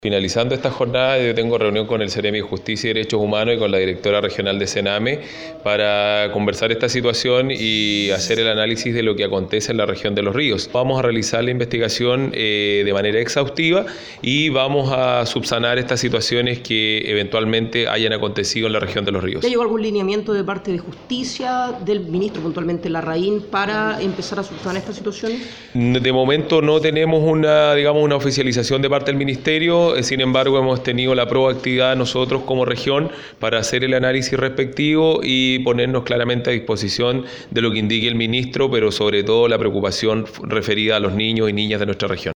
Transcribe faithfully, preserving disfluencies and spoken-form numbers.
Finalizando esta jornada, yo tengo reunión con el Ceremi de Justicia y Derechos Humanos y con la directora regional de Sename para conversar esta situación y hacer el análisis de lo que acontece en la región de Los Ríos. Vamos a realizar la investigación eh, de manera exhaustiva y vamos a subsanar estas situaciones que eventualmente hayan acontecido en la región de Los Ríos. ¿Ya llegó algún lineamiento de parte de Justicia, del ministro puntualmente Larraín, para empezar a subsanar esta situación? De momento no tenemos una, digamos, una oficialización de parte del ministerio. Sin embargo, hemos tenido la proactividad nosotros como región para hacer el análisis respectivo y ponernos claramente a disposición de lo que indique el ministro, pero sobre todo la preocupación referida a los niños y niñas de nuestra región.